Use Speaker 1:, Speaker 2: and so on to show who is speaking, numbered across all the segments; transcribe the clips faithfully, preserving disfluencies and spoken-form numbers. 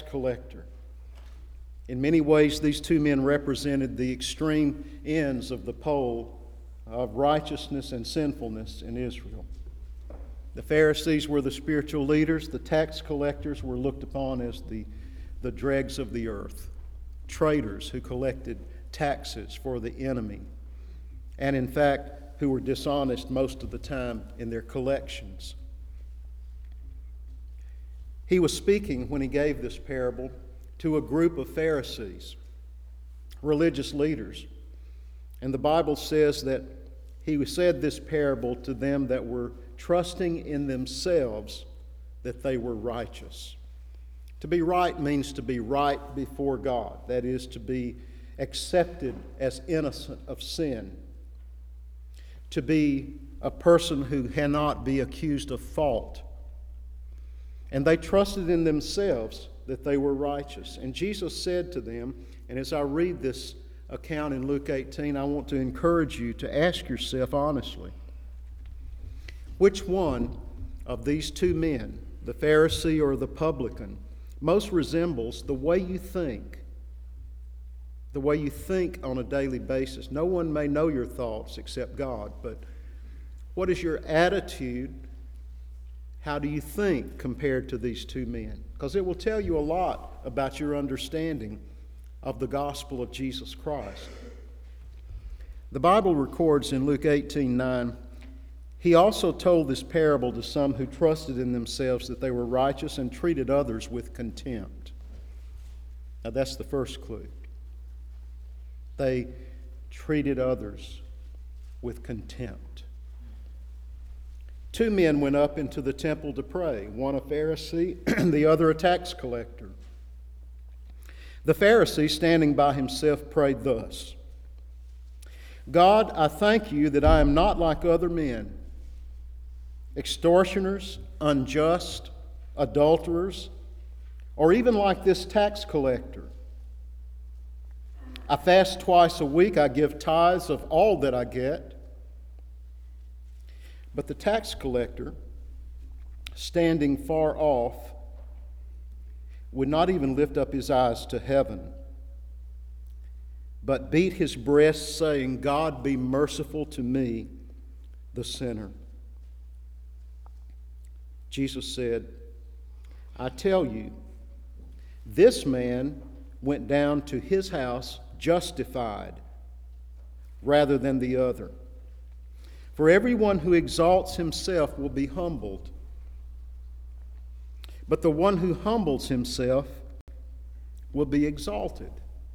Speaker 1: collector. In many ways, these two men represented the extreme ends of the pole of righteousness and sinfulness in Israel. The Pharisees were the spiritual leaders. The tax collectors were looked upon as the, the dregs of the earth, traitors who collected taxes for the enemy, and in fact, who were dishonest most of the time in their collections. He was speaking, when he gave this parable, to a group of Pharisees, religious leaders. And the Bible says that he said this parable to them that were trusting in themselves that they were righteous. To be right means to be right before God. That is, to be accepted as innocent of sin. To be a person who cannot be accused of fault. And they trusted in themselves that they were righteous. And Jesus said to them, and as I read this account in Luke eighteen, I want to encourage you to ask yourself honestly, which one of these two men, the Pharisee or the publican, most resembles the way you think, the way you think on a daily basis? No one may know your thoughts except God, but what is your attitude? How do you think compared to these two men? Because it will tell you a lot about your understanding of the gospel of Jesus Christ. The Bible records in Luke eighteen nine, he also told this parable to some who trusted in themselves that they were righteous and treated others with contempt. Now that's the first clue. They treated others with contempt. Two men went up into the temple to pray, one a Pharisee and the other a tax collector. The Pharisee, standing by himself, prayed thus: God, I thank you that I am not like other men, extortioners, unjust, adulterers, or even like this tax collector. I fast twice a week, I give tithes of all that I get. But the tax collector, standing far off, would not even lift up his eyes to heaven, but beat his breast, saying, God, be merciful to me, the sinner. Jesus said, I tell you, this man went down to his house justified rather than the other. For everyone who exalts himself will be humbled, but the one who humbles himself will be exalted.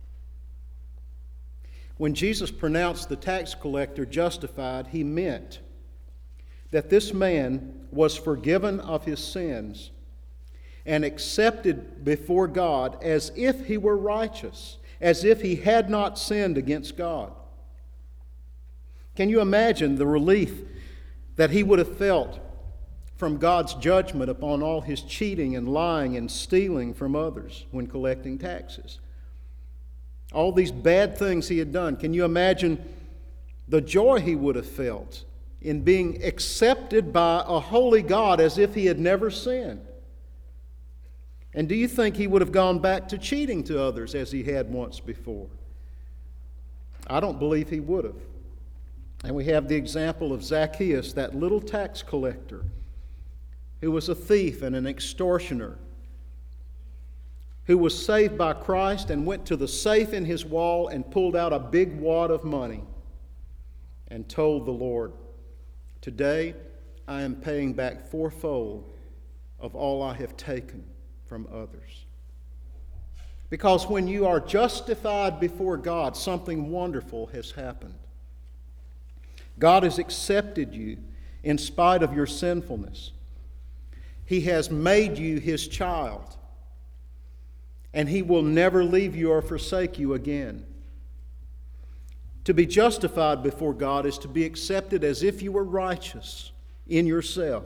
Speaker 1: When Jesus pronounced the tax collector justified, he meant that this man was forgiven of his sins and accepted before God as if he were righteous, as if he had not sinned against God. Can you imagine the relief that he would have felt from God's judgment upon all his cheating and lying and stealing from others when collecting taxes? All these bad things he had done. Can you imagine the joy he would have felt in being accepted by a holy God as if he had never sinned? And do you think he would have gone back to cheating to others as he had once before? I don't believe he would have. And we have the example of Zacchaeus, that little tax collector who was a thief and an extortioner, who was saved by Christ and went to the safe in his wall and pulled out a big wad of money and told the Lord, today I am paying back fourfold of all I have taken from others. Because when you are justified before God, something wonderful has happened. God has accepted you in spite of your sinfulness. He has made you his child. And he will never leave you or forsake you again. To be justified before God is to be accepted as if you were righteous in yourself.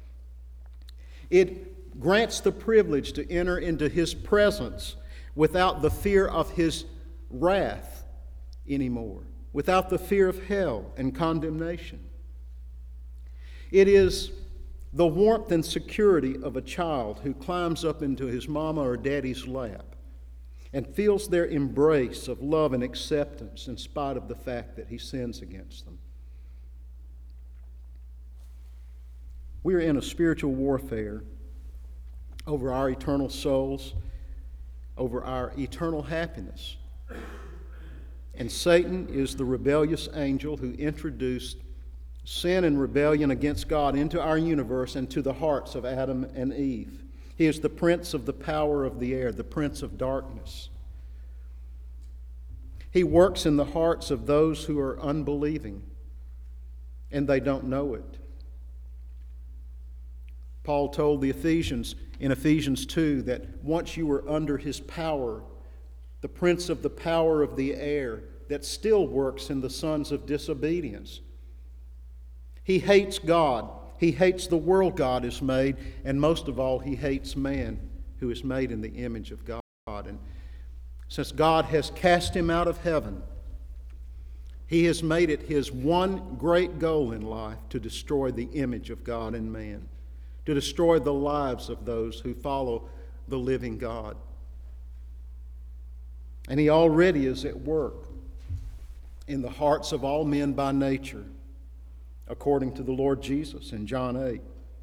Speaker 1: It grants the privilege to enter into his presence without the fear of his wrath anymore, without the fear of hell and condemnation. It is the warmth and security of a child who climbs up into his mama or daddy's lap and feels their embrace of love and acceptance in spite of the fact that he sins against them. We are in a spiritual warfare over our eternal souls, over our eternal happiness. And Satan is the rebellious angel who introduced sin and rebellion against God into our universe and to the hearts of Adam and Eve. He is the prince of the power of the air, the prince of darkness. He works in the hearts of those who are unbelieving, and they don't know it. Paul told the Ephesians in Ephesians two that once you were under his power, the prince of the power of the air that still works in the sons of disobedience. He hates God. He hates the world God has made, and most of all, he hates man who is made in the image of God. And since God has cast him out of heaven, he has made it his one great goal in life to destroy the image of God in man, to destroy the lives of those who follow the living God. And he already is at work in the hearts of all men by nature, according to the Lord Jesus in John eight.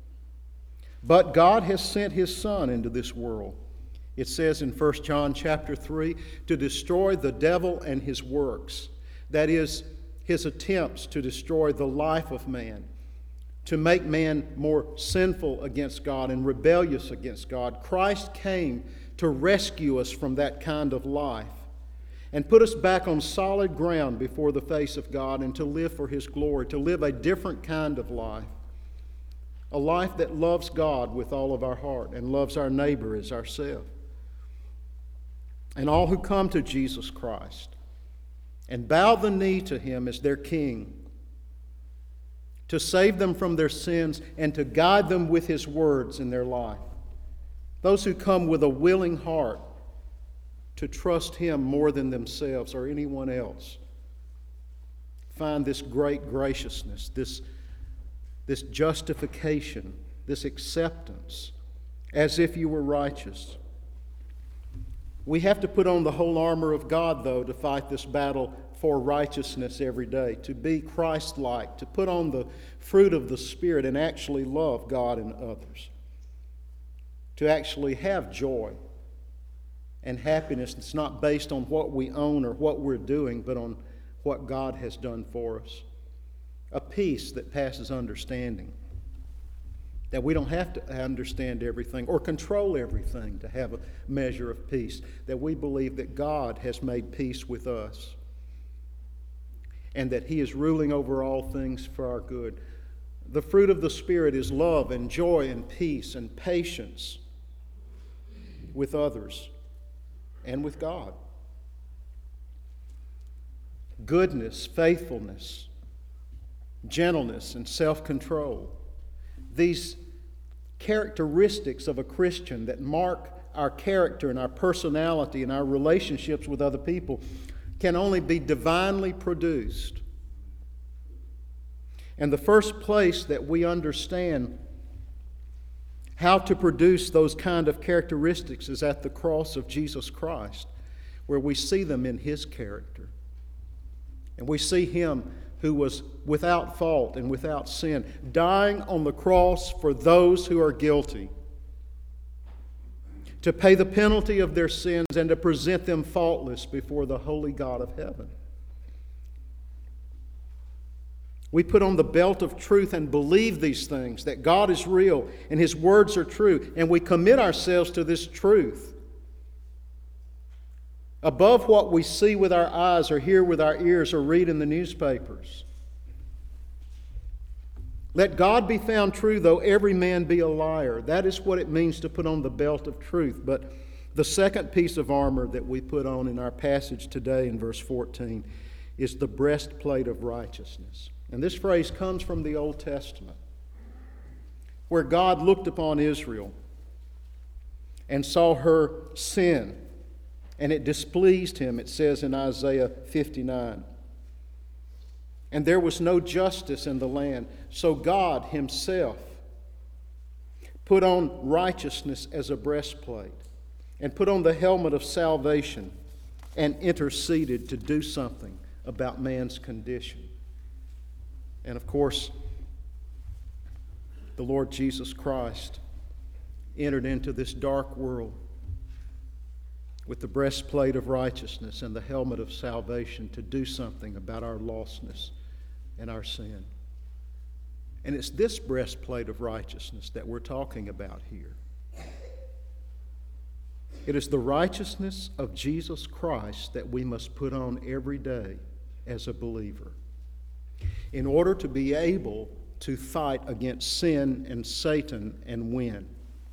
Speaker 1: But God has sent his Son into this world. It says in First John chapter three, to destroy the devil and his works. That is, his attempts to destroy the life of man, to make man more sinful against God and rebellious against God. Christ came to rescue us from that kind of life and put us back on solid ground before the face of God and to live for his glory, to live a different kind of life, a life that loves God with all of our heart and loves our neighbor as ourselves. And all who come to Jesus Christ and bow the knee to him as their King, to save them from their sins and to guide them with his words in their life. Those who come with a willing heart to trust him more than themselves or anyone else find this great graciousness, this, this justification, this acceptance, as if you were righteous. We have to put on the whole armor of God, though, to fight this battle for righteousness every day, to be Christ-like, to put on the fruit of the Spirit and actually love God and others, to actually have joy and happiness that's not based on what we own or what we're doing, but on what God has done for us. A peace that passes understanding, that we don't have to understand everything or control everything to have a measure of peace, that we believe that God has made peace with us and that he is ruling over all things for our good. The fruit of the Spirit is love and joy and peace and patience with others and with God. Goodness, faithfulness, gentleness, and self-control. These characteristics of a Christian that mark our character and our personality and our relationships with other people can only be divinely produced. And the first place that we understand how to produce those kind of characteristics is at the cross of Jesus Christ, where we see them in his character. And we see him who was without fault and without sin, dying on the cross for those who are guilty, to pay the penalty of their sins and to present them faultless before the holy God of heaven. We put on the belt of truth and believe these things, that God is real and his words are true, and we commit ourselves to this truth above what we see with our eyes or hear with our ears or read in the newspapers. Let God be found true, though every man be a liar. That is what it means to put on the belt of truth. But the second piece of armor that we put on in our passage today in verse fourteen is the breastplate of righteousness. And this phrase comes from the Old Testament, where God looked upon Israel and saw her sin, and it displeased him, it says in Isaiah fifty-nine. And there was no justice in the land, so God himself put on righteousness as a breastplate, and put on the helmet of salvation, and interceded to do something about man's condition. And of course, the Lord Jesus Christ entered into this dark world with the breastplate of righteousness and the helmet of salvation to do something about our lostness and our sin. And it's this breastplate of righteousness that we're talking about here. It is the righteousness of Jesus Christ that we must put on every day as a believer in order to be able to fight against sin and Satan and win.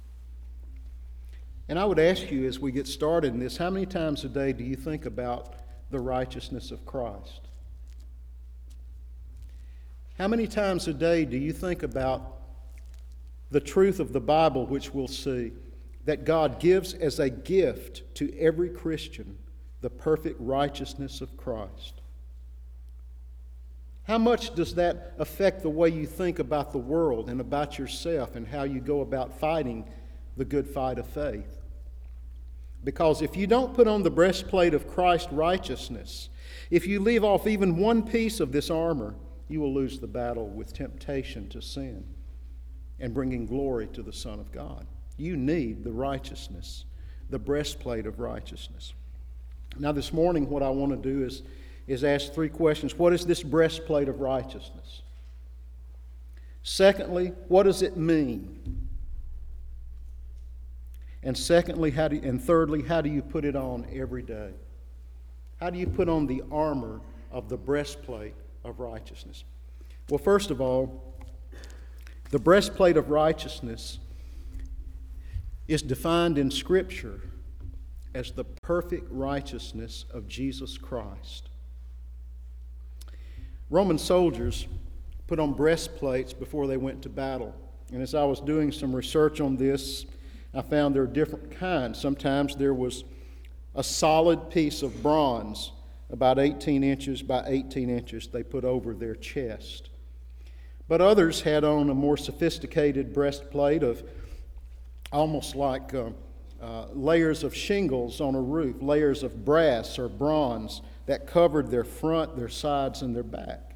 Speaker 1: And I would ask you as we get started in this, how many times a day do you think about the righteousness of Christ? How many times a day do you think about the truth of the Bible, which we'll see, that God gives as a gift to every Christian the perfect righteousness of Christ? How much does that affect the way you think about the world and about yourself and how you go about fighting the good fight of faith? Because if you don't put on the breastplate of Christ's righteousness, if you leave off even one piece of this armor, you will lose the battle with temptation to sin and bringing glory to the Son of God. You need the righteousness, the breastplate of righteousness. Now this morning what I want to do is, is ask three questions. What is this breastplate of righteousness? Secondly, what does it mean? And secondly, how do you, and thirdly, how do you put it on every day? How do you put on the armor of the breastplate of righteousness? Well, first of all, the breastplate of righteousness is defined in Scripture as the perfect righteousness of Jesus Christ. Roman soldiers put on breastplates before they went to battle. And as I was doing some research on this, I found there are different kinds. Sometimes there was a solid piece of bronze, about eighteen inches by eighteen inches, they put over their chest. But others had on a more sophisticated breastplate of almost like uh, uh, layers of shingles on a roof, layers of brass or bronze that covered their front, their sides, and their back.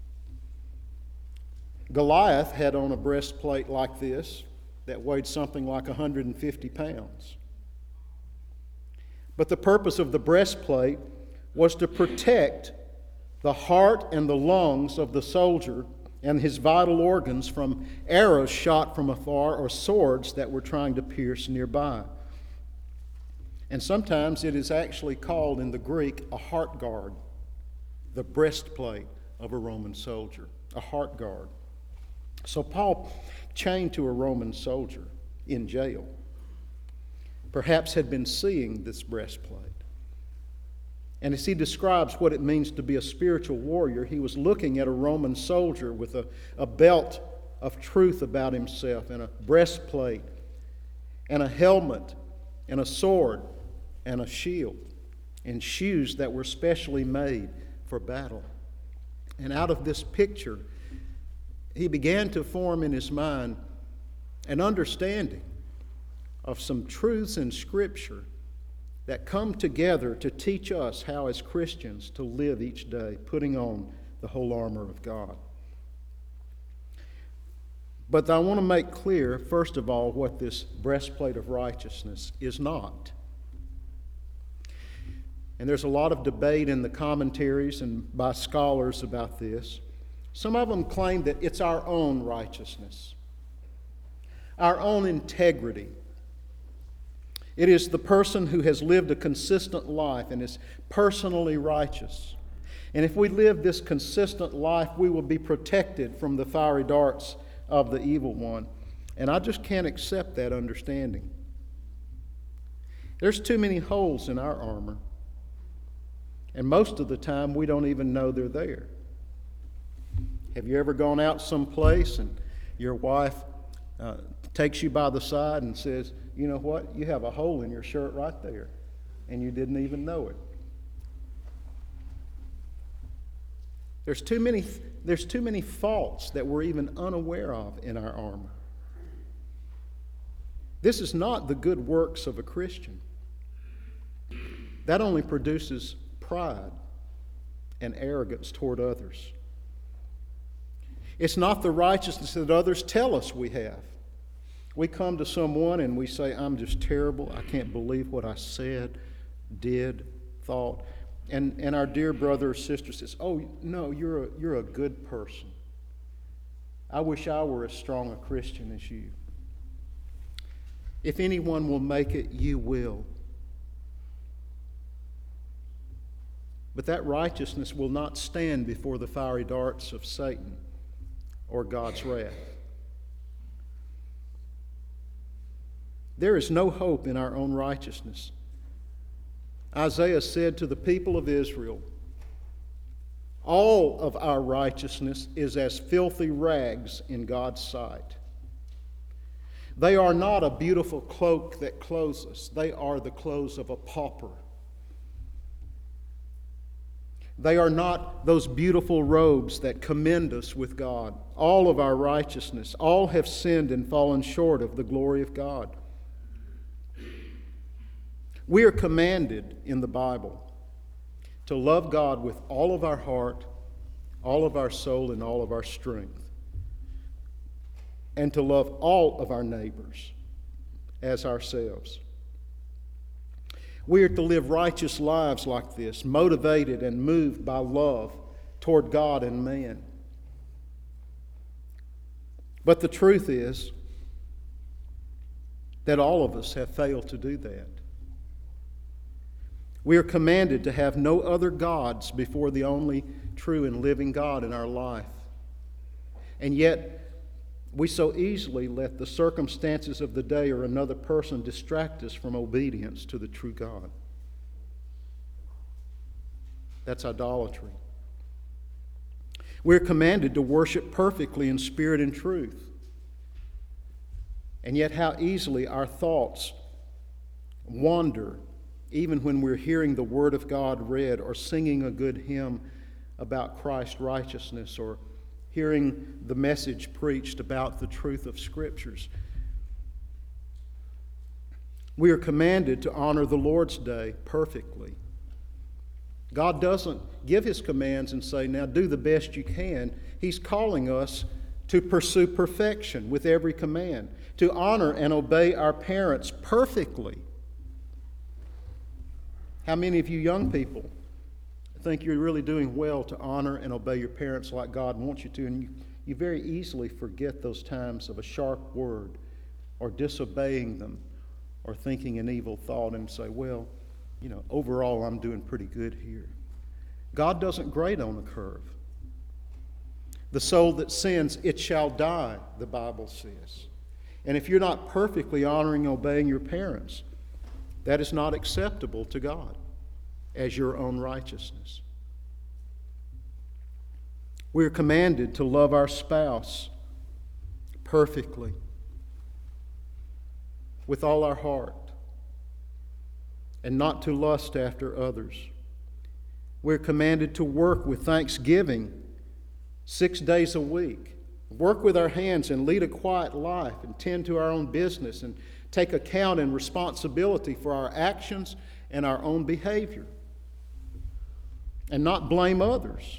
Speaker 1: Goliath had on a breastplate like this that weighed something like one hundred fifty pounds. But the purpose of the breastplate was to protect the heart and the lungs of the soldier and his vital organs from arrows shot from afar or swords that were trying to pierce nearby. And sometimes it is actually called in the Greek a heart guard, the breastplate of a Roman soldier, a heart guard. So Paul, chained to a Roman soldier in jail, perhaps had been seeing this breastplate. And as he describes what it means to be a spiritual warrior, he was looking at a Roman soldier with a, a belt of truth about himself and a breastplate and a helmet and a sword and a shield and shoes that were specially made for battle. And out of this picture, he began to form in his mind an understanding of some truths in Scripture that come together to teach us how as Christians to live each day, putting on the whole armor of God. But I want to make clear, first of all, what this breastplate of righteousness is not. And there's a lot of debate in the commentaries and by scholars about this. Some of them claim that it's our own righteousness, our own integrity. It is the person who has lived a consistent life and is personally righteous. And if we live this consistent life, we will be protected from the fiery darts of the evil one. And I just can't accept that understanding. There's too many holes in our armor. And most of the time, we don't even know they're there. Have you ever gone out someplace and your wife uh, takes you by the side and says, you know what, you have a hole in your shirt right there, and you didn't even know it. There's too many, there's too many faults that we're even unaware of in our armor. This is not the good works of a Christian. That only produces pride and arrogance toward others. It's not the righteousness that others tell us we have. We come to someone and we say, I'm just terrible. I can't believe what I said, did, thought. And, and our dear brother or sister says, oh, no, you're a, you're a good person. I wish I were as strong a Christian as you. If anyone will make it, you will. But that righteousness will not stand before the fiery darts of Satan or God's wrath. There is no hope in our own righteousness. Isaiah said to the people of Israel, all of our righteousness is as filthy rags in God's sight. They are not a beautiful cloak that clothes us. They are the clothes of a pauper. They are not those beautiful robes that commend us with God. All of our righteousness, all have sinned and fallen short of the glory of God. We are commanded in the Bible to love God with all of our heart, all of our soul, and all of our strength, and to love all of our neighbors as ourselves. We are to live righteous lives like this, motivated and moved by love toward God and man. But the truth is that all of us have failed to do that. We are commanded to have no other gods before the only true and living God in our life. And yet, we so easily let the circumstances of the day or another person distract us from obedience to the true God. That's idolatry. We're commanded to worship perfectly in spirit and truth. And yet how easily our thoughts wander even when we're hearing the Word of God read or singing a good hymn about Christ's righteousness or hearing the message preached about the truth of Scriptures. We are commanded to honor the Lord's Day perfectly. God doesn't give His commands and say, now do the best you can. He's calling us to pursue perfection with every command, to honor and obey our parents perfectly. How many of you young people think you're really doing well to honor and obey your parents like God wants you to, and you, you very easily forget those times of a sharp word or disobeying them or thinking an evil thought and say, well, you know, overall I'm doing pretty good here. God doesn't grade on the curve. The soul that sins, it shall die, the Bible says. And if you're not perfectly honoring and obeying your parents, that is not acceptable to God as your own righteousness. We are commanded to love our spouse perfectly, with all our heart, and not to lust after others. We're commanded to work with thanksgiving six days a week. Work with our hands and lead a quiet life and tend to our own business and take account and responsibility for our actions and our own behavior, and not blame others.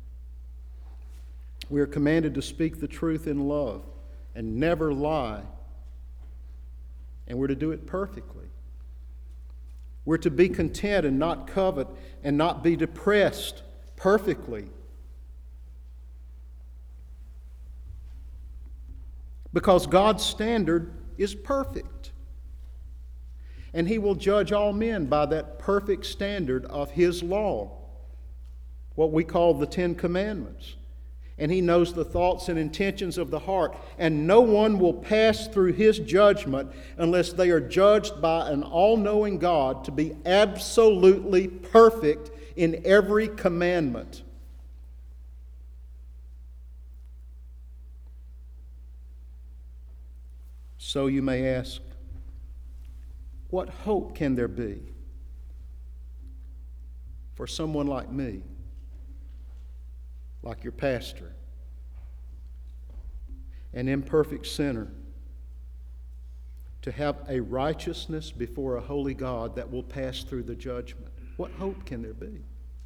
Speaker 1: We are commanded to speak the truth in love and never lie, and we're to do it perfectly. We're to be content and not covet and not be depressed perfectly, because God's standard is perfect. And He will judge all men by that perfect standard of His law, what we call the Ten Commandments. And He knows the thoughts and intentions of the heart. And no one will pass through His judgment unless they are judged by an all-knowing God to be absolutely perfect in every commandment. So you may ask, what hope can there be for someone like me, like your pastor, an imperfect sinner, to have a righteousness before a holy God that will pass through the judgment. What hope can there be?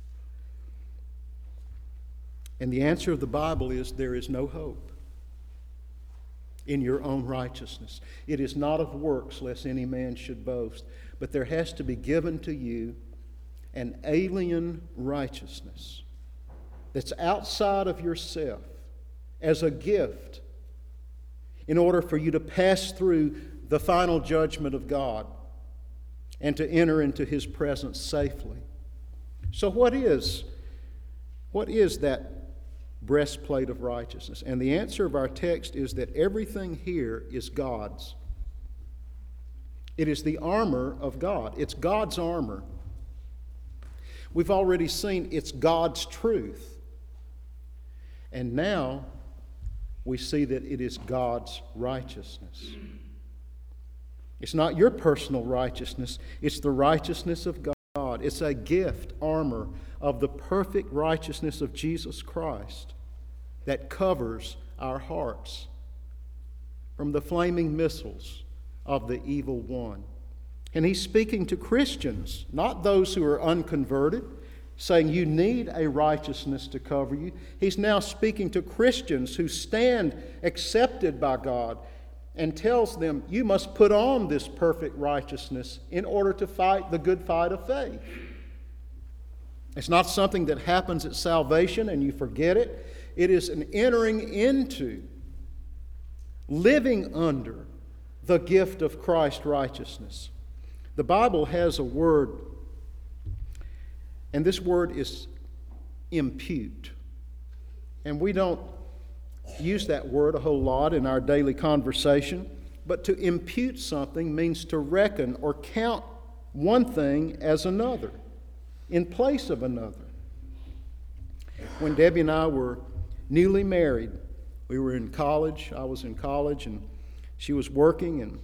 Speaker 1: And the answer of the Bible is there is no hope in your own righteousness. It is not of works, lest any man should boast, but there has to be given to you an alien righteousness that's outside of yourself as a gift in order for you to pass through the final judgment of God and to enter into His presence safely. So what is, what is that breastplate of righteousness? And the answer of our text is that everything here is God's. It is the armor of God. It's God's armor. We've already seen it's God's truth. And now we see that it is God's righteousness. It's not your personal righteousness. It's the righteousness of God. It's a gift, armor, of the perfect righteousness of Jesus Christ that covers our hearts from the flaming missiles of the evil one. And he's speaking to Christians, not those who are unconverted, saying you need a righteousness to cover you. He's now speaking to Christians who stand accepted by God and tells them you must put on this perfect righteousness in order to fight the good fight of faith. It's not something that happens at salvation and you forget it. It is an entering into, living under the gift of Christ's righteousness. The Bible has a word, and this word is impute. And we don't use that word a whole lot in our daily conversation, but to impute something means to reckon or count one thing as another, in place of another. When Debbie and I were newly married, we were in college, I was in college, and she was working, and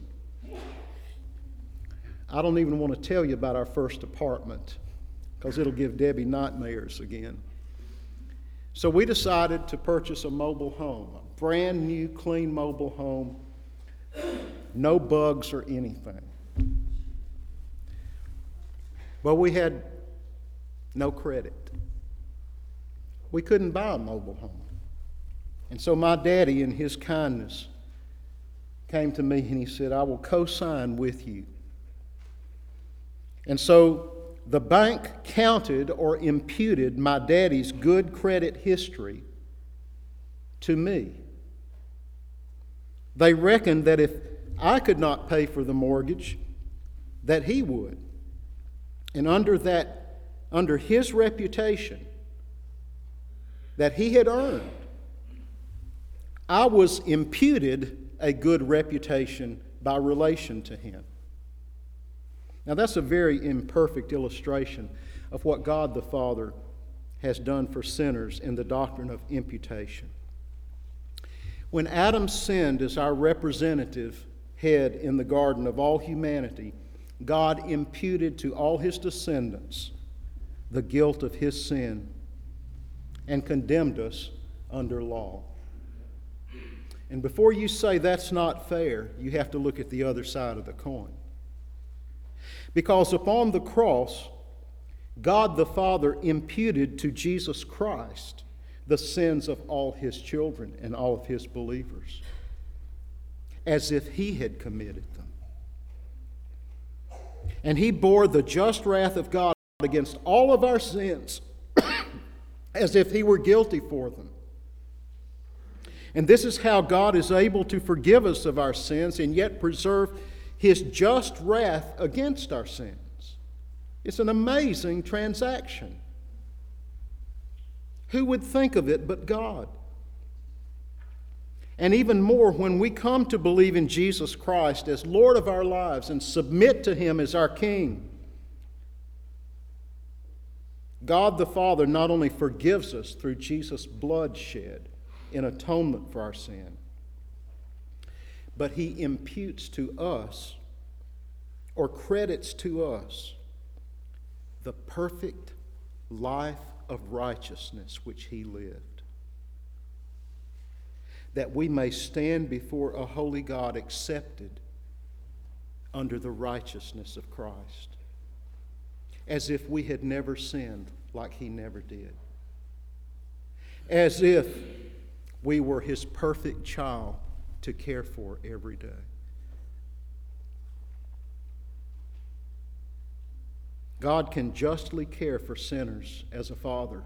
Speaker 1: I don't even want to tell you about our first apartment because it'll give Debbie nightmares again. So we decided to purchase a mobile home, a brand new, clean mobile home, no bugs or anything. But we had no credit. We couldn't buy a mobile home. And so my daddy, in his kindness, came to me and he said, I will co-sign with you. And so the bank counted or imputed my daddy's good credit history to me. They reckoned that if I could not pay for the mortgage, that he would. And under that, under his reputation that he had earned, I was imputed a good reputation by relation to him. Now that's a very imperfect illustration of what God the Father has done for sinners in the doctrine of imputation. When Adam sinned as our representative head in the garden of all humanity, God imputed to all his descendants the guilt of his sin and condemned us under law. And before you say that's not fair, you have to look at the other side of the coin. Because upon the cross, God the Father imputed to Jesus Christ the sins of all his children and all of his believers, as if he had committed them. And he bore the just wrath of God against all of our sins, as if he were guilty for them. And this is how God is able to forgive us of our sins and yet preserve his just wrath against our sins. It's an amazing transaction. Who would think of it but God? And even more, when we come to believe in Jesus Christ as Lord of our lives and submit to him as our King, God the Father not only forgives us through Jesus' blood shed in atonement for our sin, but he imputes to us or credits to us the perfect life of righteousness which he lived, that we may stand before a holy God accepted under the righteousness of Christ, as if we had never sinned like He never did, as if we were His perfect child to care for every day. God can justly care for sinners as a father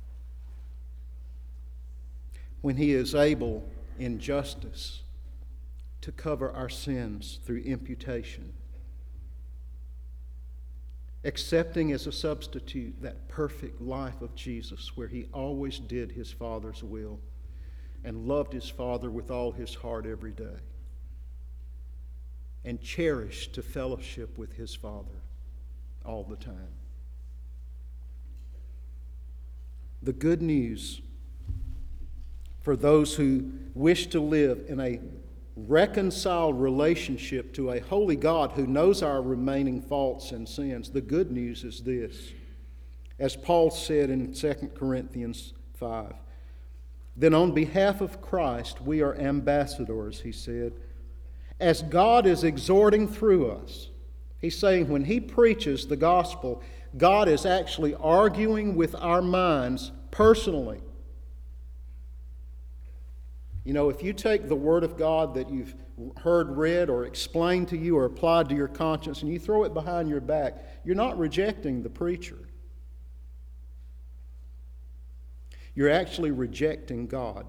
Speaker 1: when He is able in justice to cover our sins through imputation, accepting as a substitute that perfect life of Jesus where He always did His Father's will and loved His Father with all His heart every day and cherished to fellowship with His Father all the time. The good news for those who wish to live in a reconciled relationship to a holy God who knows our remaining faults and sins, the good news is this. As Paul said in Second Corinthians five, then on behalf of Christ we are ambassadors, he said, as God is exhorting through us. He's saying when He preaches the gospel, God is actually arguing with our minds personally. You know, if you take the Word of God that you've heard read or explained to you or applied to your conscience and you throw it behind your back, you're not rejecting the preacher. You're actually rejecting God.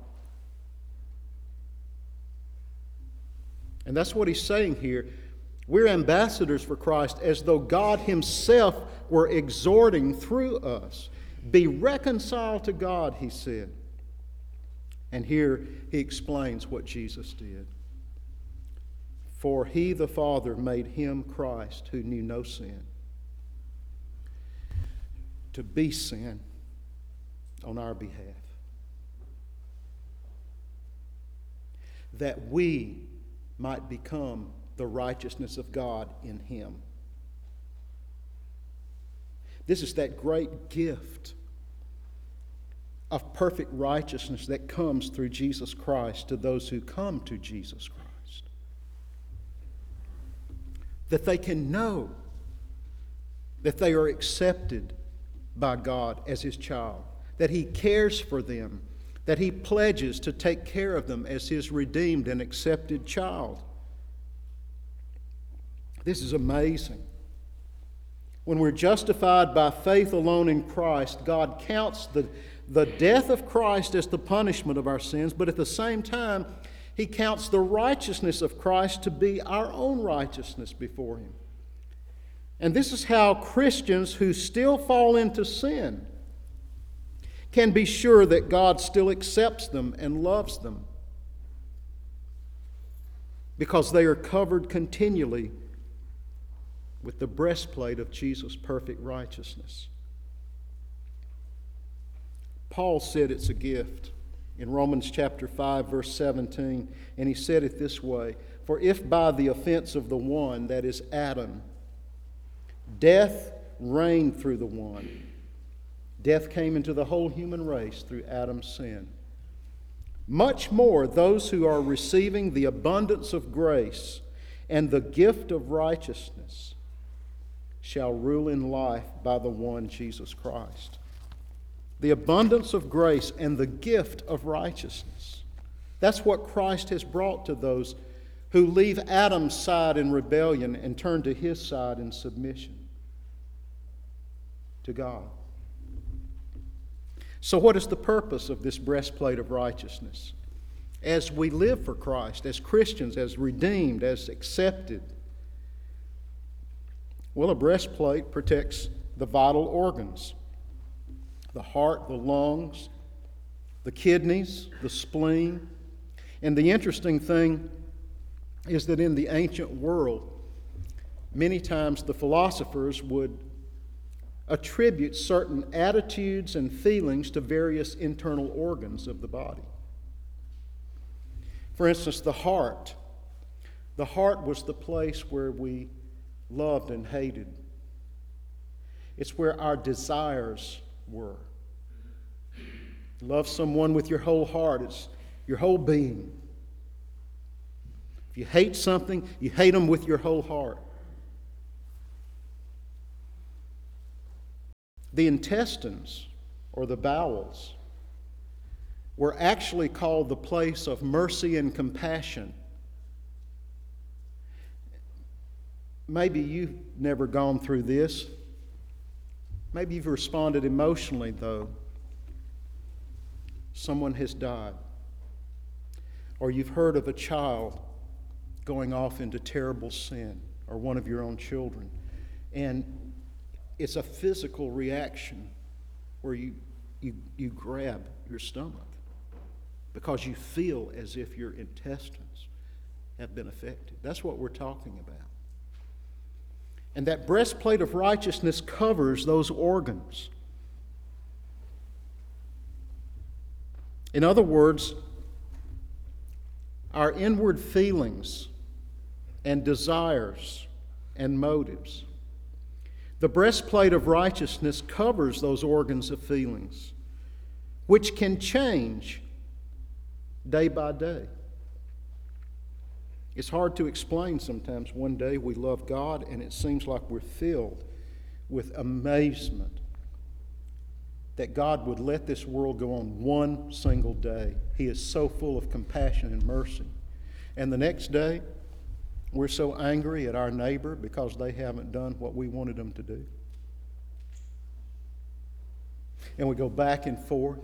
Speaker 1: And that's what he's saying here. We're ambassadors for Christ as though God Himself were exhorting through us. Be reconciled to God, he said. And here he explains what Jesus did. For He, the Father, made Him, Christ, who knew no sin, to be sin on our behalf, that we might become the righteousness of God in Him. This is that great gift of perfect righteousness that comes through Jesus Christ to those who come to Jesus Christ. That they can know that they are accepted by God as His child, that He cares for them, that He pledges to take care of them as His redeemed and accepted child. This is amazing. When we're justified by faith alone in Christ, God counts the, the death of Christ as the punishment of our sins, but at the same time, He counts the righteousness of Christ to be our own righteousness before Him. And this is how Christians who still fall into sin can be sure that God still accepts them and loves them, because they are covered continually with the breastplate of Jesus' perfect righteousness. Paul said it's a gift in Romans chapter five, verse seventeen, and he said it this way, for if by the offense of the one, that is Adam, death reigned through the one, death came into the whole human race through Adam's sin, much more those who are receiving the abundance of grace and the gift of righteousness shall rule in life by the one Jesus Christ. The abundance of grace and the gift of righteousness. That's what Christ has brought to those who leave Adam's side in rebellion and turn to His side in submission to God. So what is the purpose of this breastplate of righteousness? As we live for Christ, as Christians, as redeemed, as accepted, well, a breastplate protects the vital organs, the heart, the lungs, the kidneys, the spleen. And the interesting thing is that in the ancient world, many times the philosophers would attribute certain attitudes and feelings to various internal organs of the body. For instance, the heart. The heart was the place where we loved and hated. It's where our desires were. Love someone with your whole heart, it's your whole being. If you hate something, you hate them with your whole heart. The intestines, or the bowels, were actually called the place of mercy and compassion. Maybe you've never gone through this. Maybe you've responded emotionally, though. Someone has died. Or you've heard of a child going off into terrible sin, or one of your own children. And it's a physical reaction where you, you, you grab your stomach because you feel as if your intestines have been affected. That's what we're talking about. And that breastplate of righteousness covers those organs. In other words, our inward feelings and desires and motives. The breastplate of righteousness covers those organs of feelings, which can change day by day. It's hard to explain sometimes. One day we love God and it seems like we're filled with amazement that God would let this world go on one single day. He is so full of compassion and mercy. And the next day, we're so angry at our neighbor because they haven't done what we wanted them to do. And we go back and forth,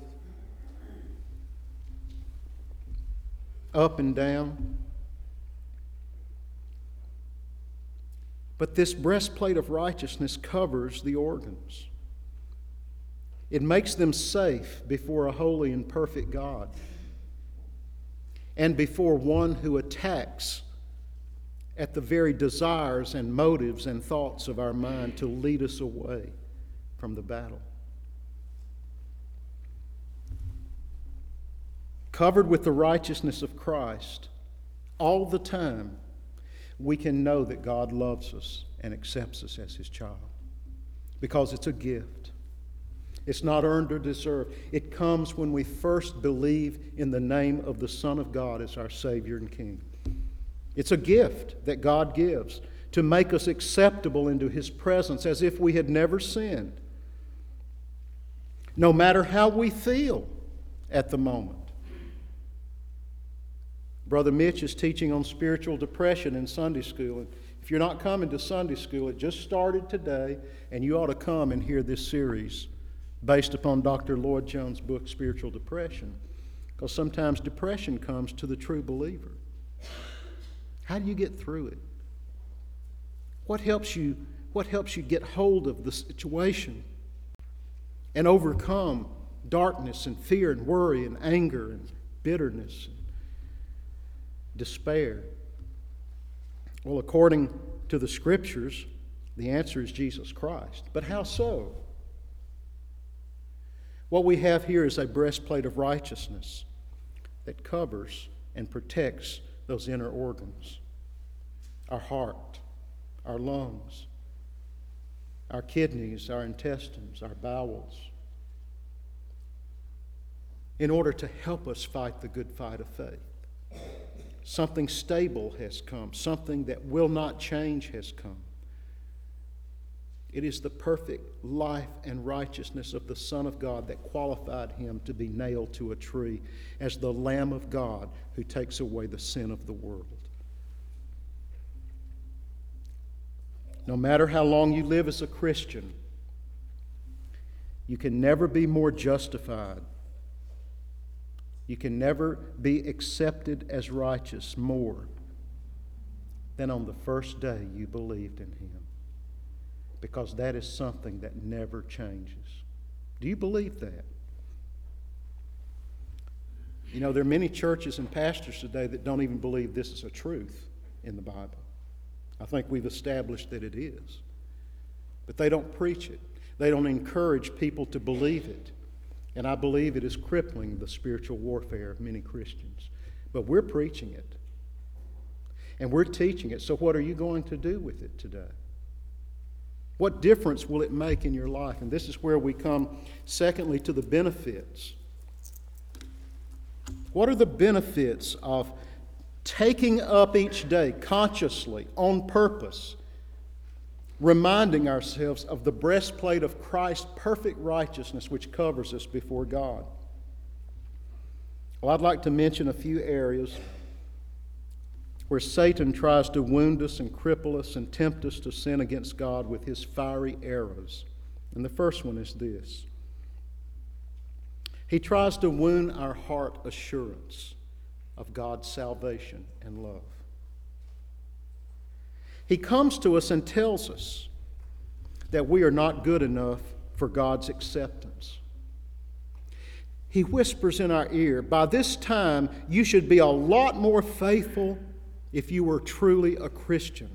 Speaker 1: up and down. But this breastplate of righteousness covers the organs. It makes them safe before a holy and perfect God and before one who attacks at the very desires and motives and thoughts of our mind to lead us away from the battle. Covered with the righteousness of Christ, all the time, we can know that God loves us and accepts us as His child because it's a gift. It's not earned or deserved. It comes when we first believe in the name of the Son of God as our Savior and King. It's a gift that God gives to make us acceptable into His presence as if we had never sinned. No matter how we feel at the moment. Brother Mitch is teaching on spiritual depression in Sunday school. And if you're not coming to Sunday school, it just started today, and you ought to come and hear this series based upon Doctor Lloyd Jones' book, Spiritual Depression. Because sometimes depression comes to the true believer. How do you get through it? What helps you, what helps you get hold of the situation and overcome darkness and fear and worry and anger and bitterness and despair? Well, according to the Scriptures, the answer is Jesus Christ. But how so? What we have here is a breastplate of righteousness that covers and protects those inner organs. Our heart, our lungs, our kidneys, our intestines, our bowels, in order to help us fight the good fight of faith. Something stable has come. Something that will not change has come. It is the perfect life and righteousness of the Son of God that qualified Him to be nailed to a tree as the Lamb of God who takes away the sin of the world. No matter how long you live as a Christian, you can never be more justified. You can never be accepted as righteous more than on the first day you believed in Him. Because that is something that never changes. Do you believe that? You know, there are many churches and pastors today that don't even believe this is a truth in the Bible. I think we've established that it is. But they don't preach it. They don't encourage people to believe it. And I believe it is crippling the spiritual warfare of many Christians. But we're preaching it. And we're teaching it. So what are you going to do with it today? What difference will it make in your life? And this is where we come, secondly, to the benefits. What are the benefits of taking up each day consciously, on purpose, reminding ourselves of the breastplate of Christ's perfect righteousness which covers us before God. Well, I'd like to mention a few areas where Satan tries to wound us and cripple us and tempt us to sin against God with his fiery arrows. And the first one is this. He tries to wound our heart assurance of God's salvation and love. He comes to us and tells us that we are not good enough for God's acceptance. He whispers in our ear, by this time you should be a lot more faithful if you were truly a Christian.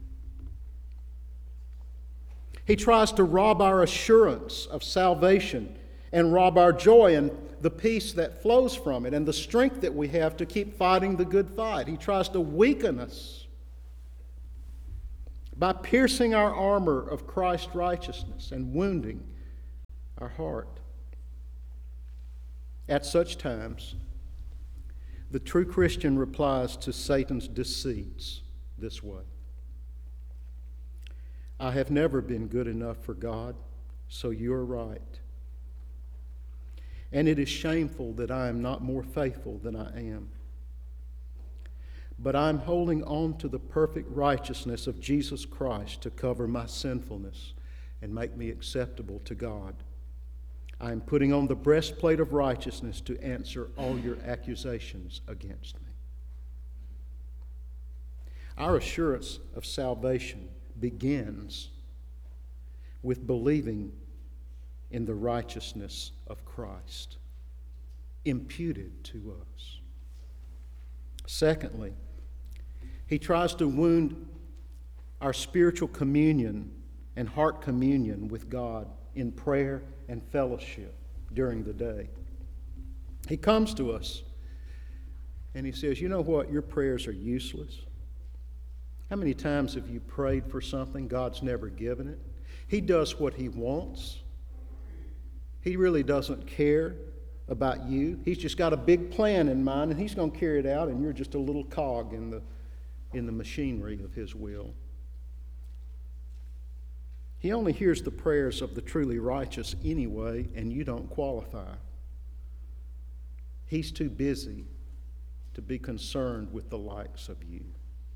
Speaker 1: He tries to rob our assurance of salvation and rob our joy and the peace that flows from it and the strength that we have to keep fighting the good fight. He tries to weaken us by piercing our armor of Christ's righteousness and wounding our heart. At such times, the true Christian replies to Satan's deceits this way. I have never been good enough for God, so you are right. And it is shameful that I am not more faithful than I am. But I'm holding on to the perfect righteousness of Jesus Christ to cover my sinfulness and make me acceptable to God. I am putting on the breastplate of righteousness to answer all your accusations against me. Our assurance of salvation begins with believing in the righteousness of Christ, imputed to us. Secondly, he tries to wound our spiritual communion and heart communion with God in prayer and fellowship during the day. He comes to us and he says, you know what? Your prayers are useless. How many times have you prayed for something? God's never given it. He does what he wants. He really doesn't care about you. He's just got a big plan in mind, and he's going to carry it out, and you're just a little cog in the, in the machinery of his will. He only hears the prayers of the truly righteous anyway, and you don't qualify. He's too busy to be concerned with the likes of you.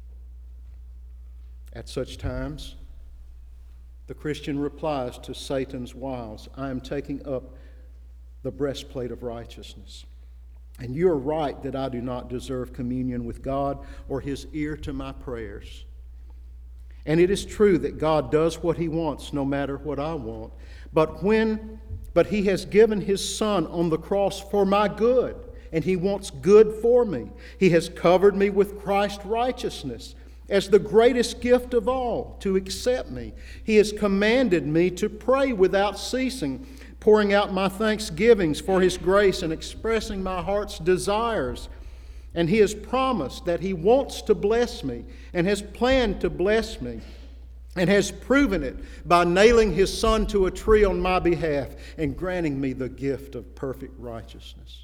Speaker 1: At such times, the Christian replies to Satan's wiles, I am taking up the breastplate of righteousness. And you are right that I do not deserve communion with God or his ear to my prayers. And it is true that God does what he wants no matter what I want. But when but he has given his Son on the cross for my good, and he wants good for me. He has covered me with Christ's righteousness as the greatest gift of all to accept me. He has commanded me to pray without ceasing, pouring out my thanksgivings for his grace and expressing my heart's desires. And he has promised that he wants to bless me and has planned to bless me and has proven it by nailing his Son to a tree on my behalf and granting me the gift of perfect righteousness.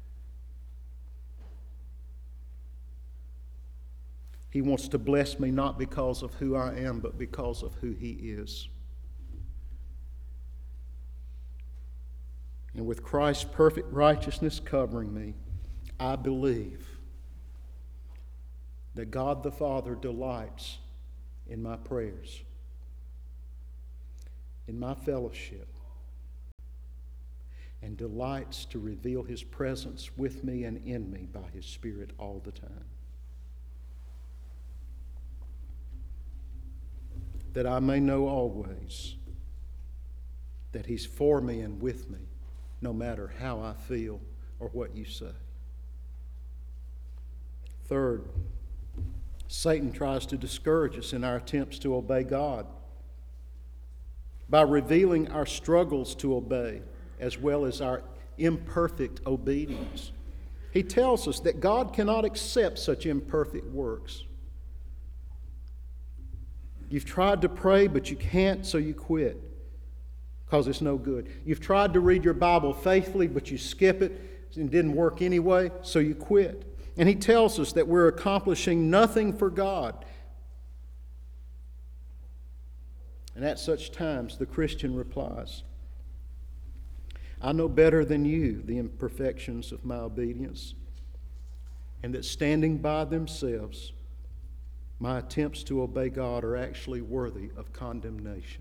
Speaker 1: He wants to bless me not because of who I am, but because of who he is. And with Christ's perfect righteousness covering me, I believe that God the Father delights in my prayers, in my fellowship, and delights to reveal his presence with me and in me by his Spirit all the time. That I may know always that he's for me and with me, no matter how I feel or what you say. Third, Satan tries to discourage us in our attempts to obey God by revealing our struggles to obey as well as our imperfect obedience. He tells us that God cannot accept such imperfect works. You've tried to pray, but you can't, so you quit because it's no good. You've tried to read your Bible faithfully, but you skip it and it didn't work anyway, so you quit. And he tells us that we're accomplishing nothing for God. And at such times, the Christian replies, I know better than you the imperfections of my obedience, and that standing by themselves, my attempts to obey God are actually worthy of condemnation.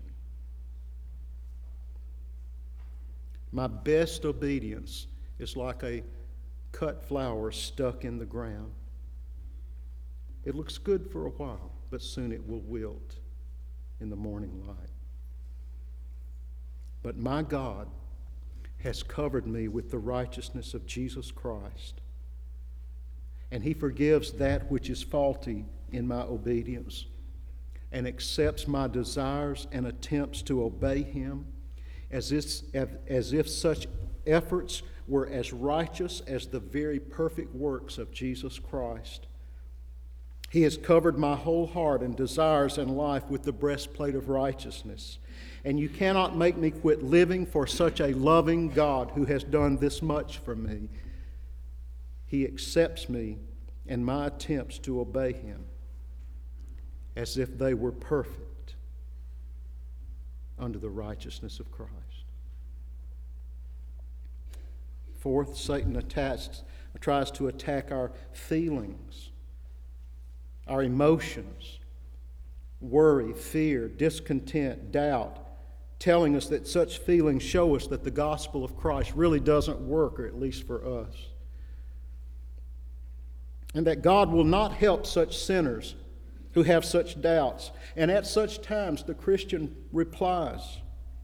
Speaker 1: My best obedience is like a cut flower stuck in the ground. It looks good for a while, but soon it will wilt in the morning light. But my God has covered me with the righteousness of Jesus Christ, and he forgives that which is faulty in my obedience and accepts my desires and attempts to obey him as if, as if such efforts were as righteous as the very perfect works of Jesus Christ. He has covered my whole heart and desires and life with the breastplate of righteousness. And you cannot make me quit living for such a loving God who has done this much for me. He accepts me and my attempts to obey him as if they were perfect under the righteousness of Christ. Fourth, Satan attacks, tries to attack our feelings, our emotions, worry, fear, discontent, doubt, telling us that such feelings show us that the gospel of Christ really doesn't work, or at least for us. And that God will not help such sinners who have such doubts. And at such times, the Christian replies,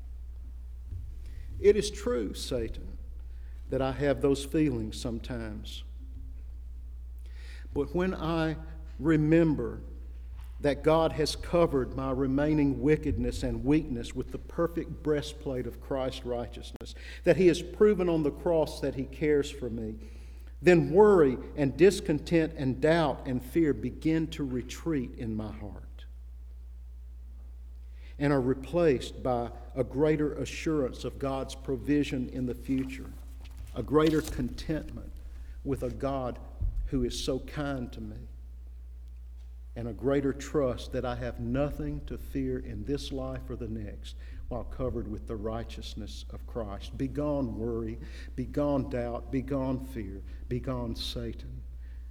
Speaker 1: it is true, Satan, that I have those feelings sometimes. But when I remember that God has covered my remaining wickedness and weakness with the perfect breastplate of Christ's righteousness, that he has proven on the cross that he cares for me, then worry and discontent and doubt and fear begin to retreat in my heart and are replaced by a greater assurance of God's provision in the future, a greater contentment with a God who is so kind to me, and a greater trust that I have nothing to fear in this life or the next while covered with the righteousness of Christ. Begone worry, begone doubt, begone fear, begone Satan.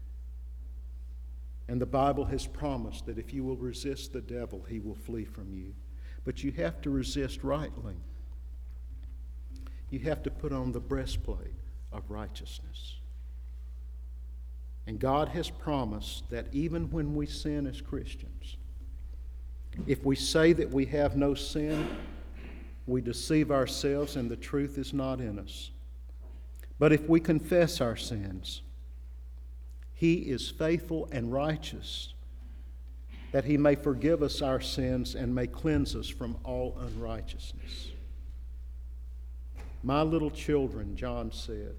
Speaker 1: And the Bible has promised that if you will resist the devil, he will flee from you. But you have to resist rightly. You have to put on the breastplate of righteousness. And God has promised that even when we sin as Christians, if we say that we have no sin, we deceive ourselves and the truth is not in us. But if we confess our sins, he is faithful and righteous, that he may forgive us our sins and may cleanse us from all unrighteousness. My little children, John said,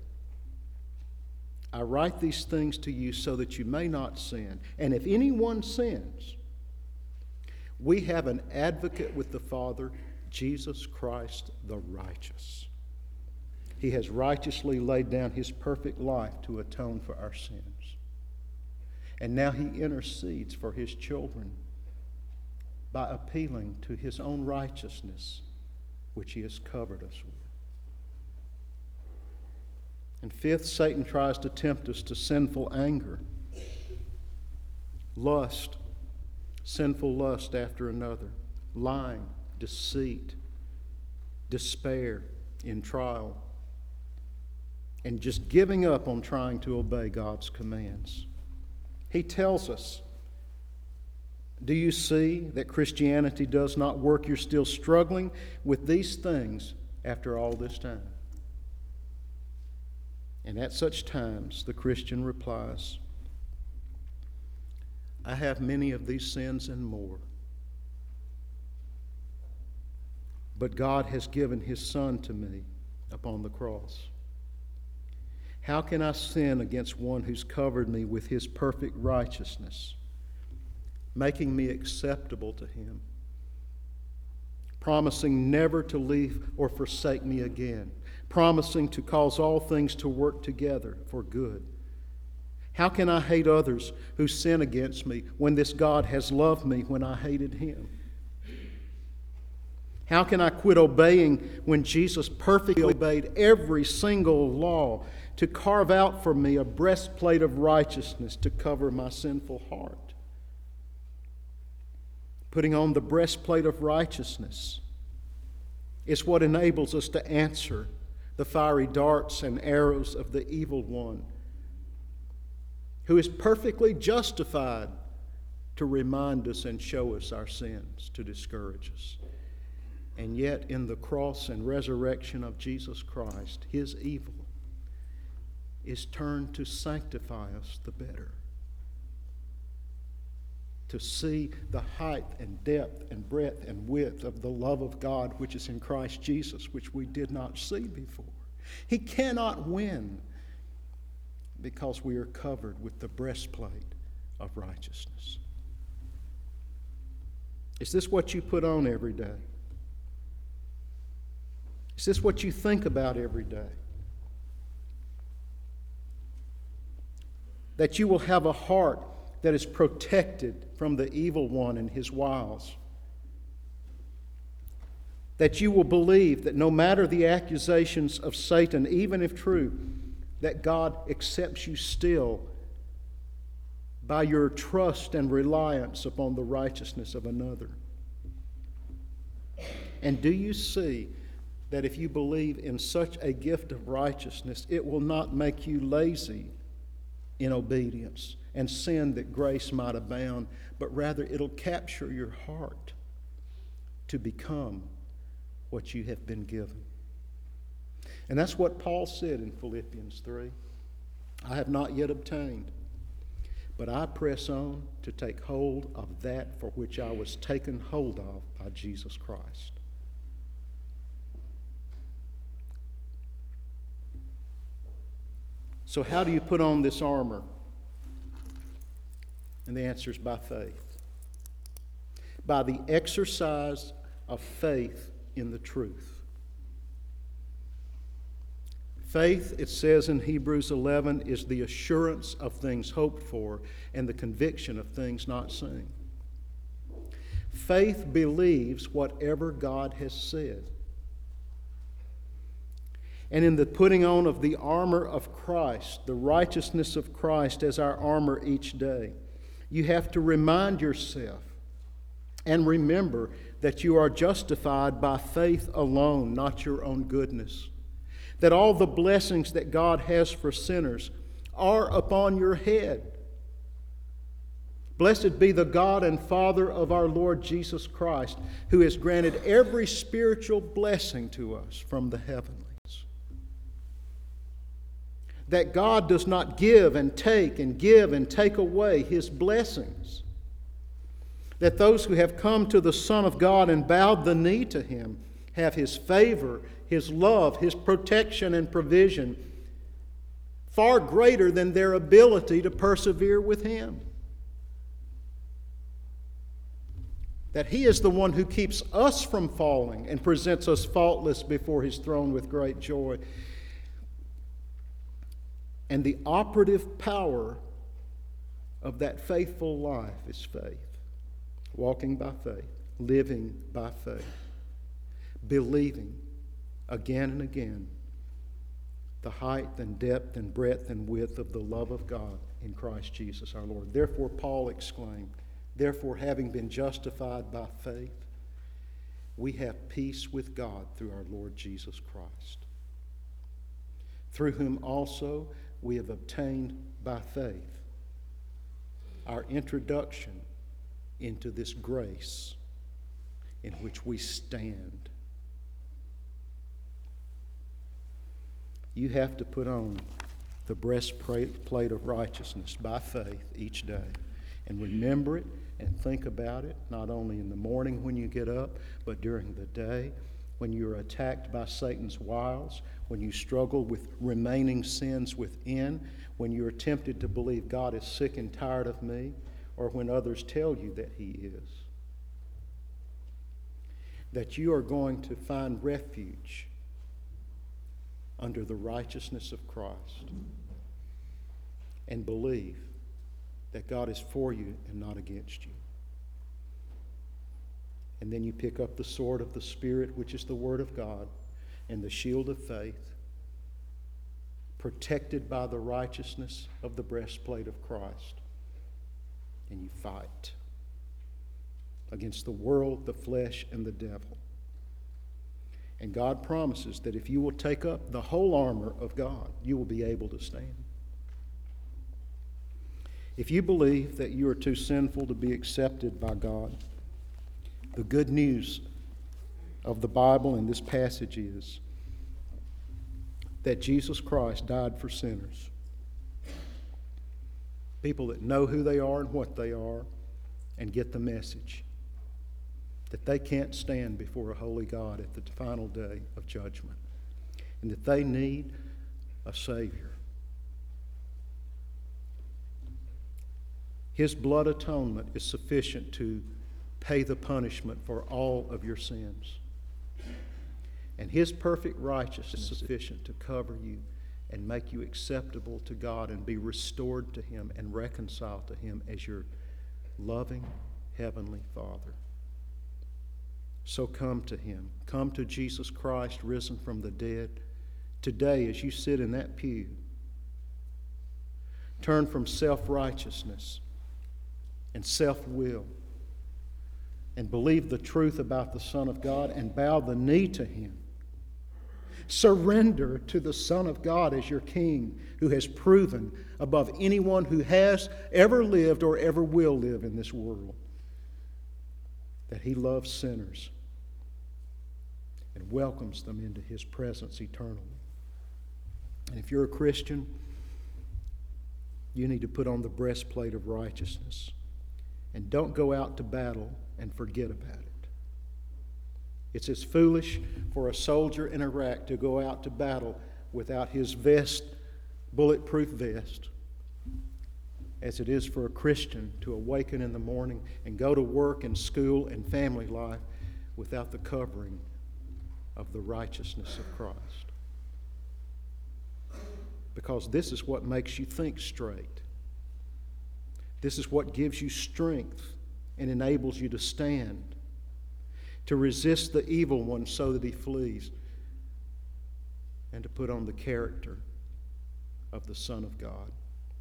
Speaker 1: I write these things to you so that you may not sin. And if anyone sins, we have an advocate with the Father, Jesus Christ the righteous. He has righteously laid down his perfect life to atone for our sins. And now he intercedes for his children by appealing to his own righteousness, which he has covered us with. And fifth, Satan tries to tempt us to sinful anger, lust, sinful lust after another, lying, deceit, despair in trial, and just giving up on trying to obey God's commands. He tells us, do you see that Christianity does not work? You're still struggling with these things after all this time. And at such times, the Christian replies, I have many of these sins and more. But God has given his Son to me upon the cross. How can I sin against one who's covered me with his perfect righteousness, making me acceptable to him, promising never to leave or forsake me again, promising to cause all things to work together for good? How can I hate others who sin against me when this God has loved me when I hated him? How can I quit obeying when Jesus perfectly obeyed every single law to carve out for me a breastplate of righteousness to cover my sinful heart? Putting on the breastplate of righteousness is what enables us to answer the fiery darts and arrows of the evil one, who is perfectly justified to remind us and show us our sins, to discourage us. And yet, in the cross and resurrection of Jesus Christ, his evil is turned to sanctify us the better. To see the height and depth and breadth and width of the love of God which is in Christ Jesus, which we did not see before. He cannot win because we are covered with the breastplate of righteousness. Is this what you put on every day? Is this what you think about every day? That you will have a heart that is protected from the evil one and his wiles. That you will believe that no matter the accusations of Satan, even if true, that God accepts you still by your trust and reliance upon the righteousness of another. And do you see that if you believe in such a gift of righteousness, it will not make you lazy in obedience and sin that grace might abound, but rather it'll capture your heart to become what you have been given. And that's what Paul said in Philippians three. I have not yet obtained, but I press on to take hold of that for which I was taken hold of by Jesus Christ. So how do you put on this armor? And the answer is by faith. By the exercise of faith in the truth. Faith, it says in Hebrews eleven, is the assurance of things hoped for and the conviction of things not seen. Faith believes whatever God has said. And in the putting on of the armor of Christ, the righteousness of Christ as our armor each day, you have to remind yourself and remember that you are justified by faith alone, not your own goodness. That all the blessings that God has for sinners are upon your head. Blessed be the God and Father of our Lord Jesus Christ, who has granted every spiritual blessing to us from the heavenlies. That God does not give and take and give and take away his blessings. That those who have come to the Son of God and bowed the knee to him have his favor, his love, his protection and provision far greater than their ability to persevere with him. That he is the one who keeps us from falling and presents us faultless before his throne with great joy. And the operative power of that faithful life is faith. Walking by faith, living by faith, believing again and again the height and depth and breadth and width of the love of God in Christ Jesus our Lord. Therefore, Paul exclaimed, therefore, having been justified by faith, we have peace with God through our Lord Jesus Christ, through whom also we have obtained by faith our introduction into this grace in which we stand. You have to put on the breastplate of righteousness by faith each day and remember it and think about it, not only in the morning when you get up, but during the day when you're attacked by Satan's wiles, when you struggle with remaining sins within, when you're tempted to believe God is sick and tired of me, or when others tell you that he is. That you are going to find refuge under the righteousness of Christ. and believe that God is for you and not against you. And then you pick up the sword of the Spirit, which is the Word of God, and the shield of faith, protected by the righteousness of the breastplate of Christ. And you fight against the world, the flesh, and the devil. And God promises that if you will take up the whole armor of God, you will be able to stand. If you believe that you are too sinful to be accepted by God, the good news of the Bible in this passage is that Jesus Christ died for sinners. People that know who they are and what they are and get the message that they can't stand before a holy God at the final day of judgment, and that they need a Savior. His blood atonement is sufficient to pay the punishment for all of your sins. And His perfect righteousness is sufficient to cover you and make you acceptable to God and be restored to Him and reconciled to Him as your loving Heavenly Father. So come to Him. Come to Jesus Christ, risen from the dead. Today, as you sit in that pew, turn from self-righteousness and self-will and believe the truth about the Son of God and bow the knee to Him. Surrender to the Son of God as your King, who has proven above anyone who has ever lived or ever will live in this world that He loves sinners and welcomes them into His presence eternally. And if you're a Christian, you need to put on the breastplate of righteousness. And don't go out to battle and forget about it. It's as foolish for a soldier in Iraq to go out to battle without his vest, bulletproof vest, as it is for a Christian to awaken in the morning and go to work and school and family life without the covering of the righteousness of Christ. Because this is what makes you think straight. This is what gives you strength and enables you to stand, to resist the evil one so that he flees, and to put on the character of the Son of God.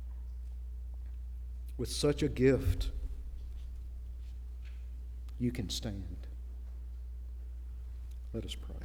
Speaker 1: With such a gift, you can stand. Let us pray.